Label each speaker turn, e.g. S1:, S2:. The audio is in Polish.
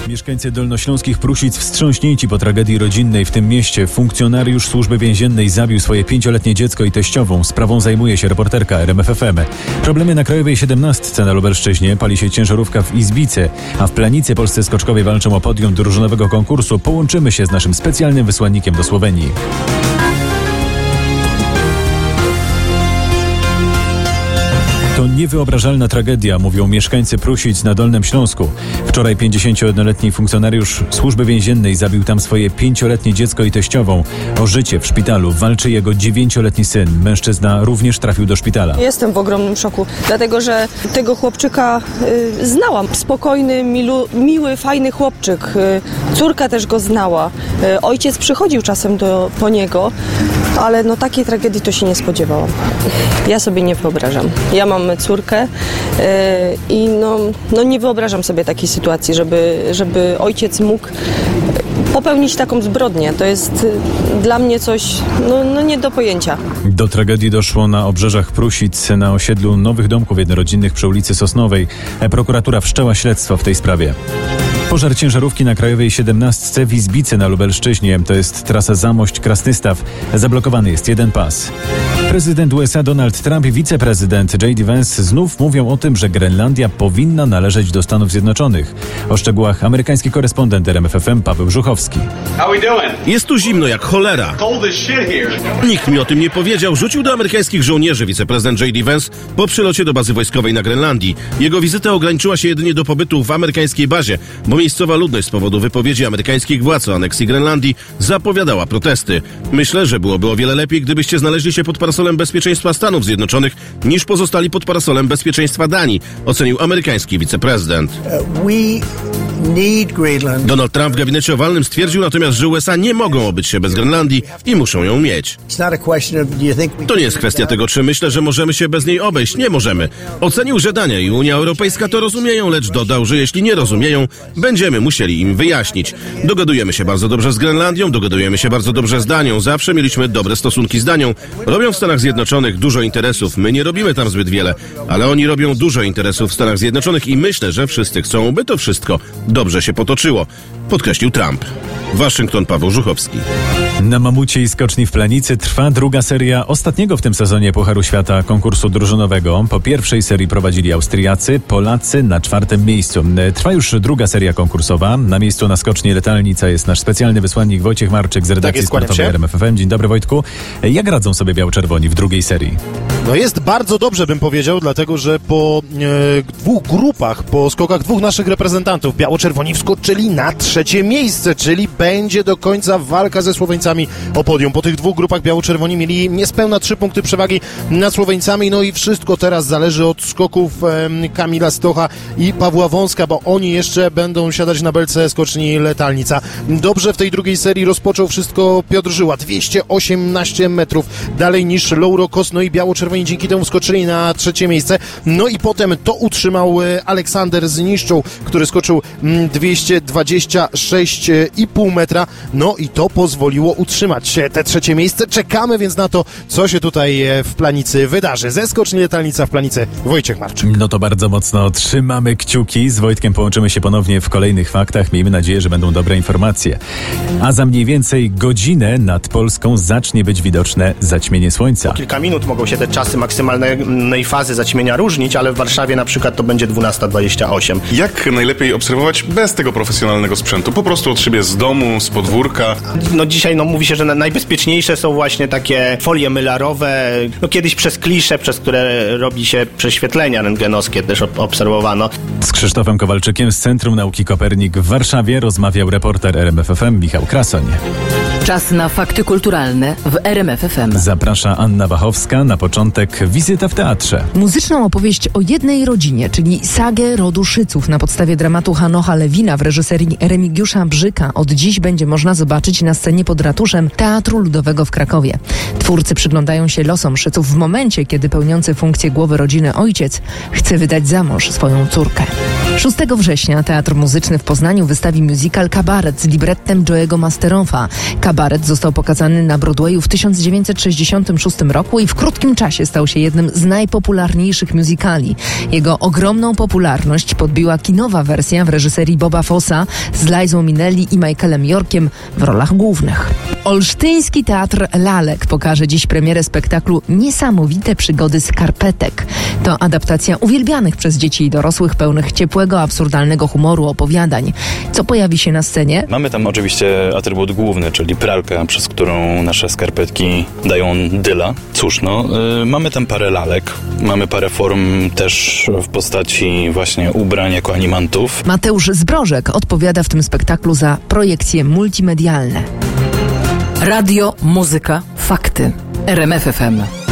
S1: Mieszkańcy dolnośląskich Prusic wstrząśnięci po tragedii rodzinnej w tym mieście. Funkcjonariusz służby więziennej zabił swoje 5-letnie dziecko i teściową. Sprawą zajmuje się reporterka RMF FM. Problemy na Krajowej 17 na Lubelszczyźnie. Pali się ciężarówka w Izbicy, a w Planicy polscy skoczkowie walczą o podium drużynowego konkursu. Połączymy się z naszym specjalnym wysłannikiem do Słowenii. To niewyobrażalna tragedia, mówią mieszkańcy Prusic na Dolnym Śląsku. Wczoraj 51-letni funkcjonariusz służby więziennej zabił tam swoje 5-letnie dziecko i teściową. O życie w szpitalu walczy jego 9-letni syn. Mężczyzna również trafił do szpitala.
S2: Jestem w ogromnym szoku, dlatego że tego chłopczyka znałam. Spokojny, miły, fajny chłopczyk. Córka też go znała. Ojciec przychodził czasem po niego, ale takiej tragedii to się nie spodziewałam. Ja sobie nie wyobrażam. Ja mam córkę i nie wyobrażam sobie takiej sytuacji, żeby ojciec mógł popełnić taką zbrodnię. To jest dla mnie coś nie do pojęcia.
S1: Do tragedii doszło na obrzeżach Prusic, na osiedlu nowych domków jednorodzinnych przy ulicy Sosnowej. Prokuratura wszczęła śledztwo w tej sprawie. Pożar ciężarówki na Krajowej 17 w Izbicy na Lubelszczyźnie. To jest trasa Zamość-Krasnystaw. Zablokowany jest jeden pas. Prezydent USA Donald Trump i wiceprezydent J.D. Vance znów mówią o tym, że Grenlandia powinna należeć do Stanów Zjednoczonych. O szczegółach amerykański korespondent RMF FM Paweł Żuchowski.
S3: Jest tu zimno jak cholera. Nikt mi o tym nie powiedział. Rzucił do amerykańskich żołnierzy wiceprezydent J.D. Vance po przylocie do bazy wojskowej na Grenlandii. Jego wizyta ograniczyła się jedynie do pobytu w amerykańskiej bazie, bo miejscowa ludność z powodu wypowiedzi amerykańskich władz o aneksji Grenlandii zapowiadała protesty. Myślę, że byłoby o wiele lepiej, gdybyście znaleźli się pod parasolem bezpieczeństwa Stanów Zjednoczonych, niż pozostali pod parasolem bezpieczeństwa Danii, ocenił amerykański wiceprezydent. Donald Trump w gabinecie owalnym stwierdził natomiast, że USA nie mogą obyć się bez Grenlandii i muszą ją mieć. To nie jest kwestia tego, czy myślę, że możemy się bez niej obejść. Nie możemy. Ocenił, że Dania i Unia Europejska to rozumieją, lecz dodał, że jeśli nie rozumieją, będziemy musieli im wyjaśnić. Dogadujemy się bardzo dobrze z Grenlandią, dogadujemy się bardzo dobrze z Danią. Zawsze mieliśmy dobre stosunki z Danią. Robią w Stanach Zjednoczonych dużo interesów. My nie robimy tam zbyt wiele, ale oni robią dużo interesów w Stanach Zjednoczonych i myślę, że wszyscy chcą, by to wszystko dobrze się potoczyło, podkreślił Trump. Waszyngton, Paweł Żuchowski.
S1: Na Mamuciej skoczni w Planicy trwa druga seria ostatniego w tym sezonie Pucharu Świata konkursu drużynowego. Po pierwszej serii prowadzili Austriacy, Polacy na 4. miejscu. Trwa już druga seria konkursowa. Na miejscu na skoczni Letalnica jest nasz specjalny wysłannik Wojciech Marczyk z redakcji sportowej RMF FM. Dzień dobry, Wojtku. Jak radzą sobie biało-czerwoni w drugiej serii?
S4: Jest bardzo dobrze, bym powiedział, dlatego że po dwóch grupach, po skokach dwóch naszych reprezentantów, biało-czerwoni wskoczyli na 3. miejsce, czyli będzie do końca walka ze Słoweńcami o podium. Po tych dwóch grupach biało-czerwoni mieli niespełna 3 punkty przewagi nad Słoweńcami, i wszystko teraz zależy od skoków Kamila Stocha i Pawła Wąska, bo oni jeszcze będą siadać na belce skoczni Letalnica. Dobrze w tej drugiej serii rozpoczął wszystko Piotr Żyła, 218 metrów dalej niż Lauro Kos, i biało-czerwoni dzięki temu skoczyli na 3. miejsce. I potem to utrzymał Aleksander z Niszczą, który skoczył 226,5 metra, i to pozwoliło utrzymać te 3. miejsce. Czekamy więc na to, co się tutaj w Planicy wydarzy. Ze skoczni Letalnica w Planicy Wojciech Marczyk.
S1: To bardzo mocno trzymamy kciuki. Z Wojtkiem połączymy się ponownie w kolejnych faktach. Miejmy nadzieję, że będą dobre informacje. A za mniej więcej godzinę nad Polską zacznie być widoczne zaćmienie słońca.
S5: Po kilka minut mogą się te czasy maksymalnej fazy zaćmienia różnić, ale w Warszawie na przykład to będzie 12:28.
S6: Jak najlepiej obserwować bez tego profesjonalnego sprzętu? Po prostu od siebie z domu, z podwórka?
S5: Dzisiaj mówi się, że najbezpieczniejsze są właśnie takie folie mylarowe. Kiedyś przez klisze, przez które robi się prześwietlenia rentgenowskie też obserwowano.
S1: Z Krzysztofem Kowalczykiem z Centrum Nauki Kopernik w Warszawie rozmawiał reporter RMF FM Michał Krasoń.
S7: Czas na fakty kulturalne w RMF FM.
S1: Zaprasza Anna Wachowska. Na początek wizyta w teatrze.
S8: Muzyczną opowieść o jednej rodzinie, czyli sagę rodu Szyców na podstawie dramatu Hanocha Lewina w reżyserii Remigiusza Brzyka od dziś będzie można zobaczyć na scenie pod ratuszem Teatru Ludowego w Krakowie. Twórcy przyglądają się losom Szyców w momencie, kiedy pełniący funkcję głowy rodziny ojciec chce wydać za mąż swoją córkę. 6 września Teatr Muzyczny w Poznaniu wystawi musical Kabaret z librettem Joe'ego Masterowa. Kabaret został pokazany na Broadwayu w 1966 roku i w krótkim czasie stał się jednym z najpopularniejszych musicali. Jego ogromną popularność podbiła kinowa wersja w reżyserii Boba Fossa z Lizą Minnelli i Michaelem Yorkiem w rolach głównych. Olsztyński Teatr Lalek pokaże dziś premierę spektaklu Niesamowite przygody skarpetek. To adaptacja uwielbianych przez dzieci i dorosłych pełnych ciepłego, absurdalnego humoru opowiadań. Co pojawi się na scenie?
S9: Mamy tam oczywiście atrybut główny, czyli pralkę, przez którą nasze skarpetki dają dyla. Cóż, mamy tam parę lalek, mamy parę form też w postaci właśnie ubrań jako animantów.
S8: Mateusz Zbrożek odpowiada w tym spektaklu za projekcje multimedialne.
S7: Radio, muzyka, fakty. RMF FM.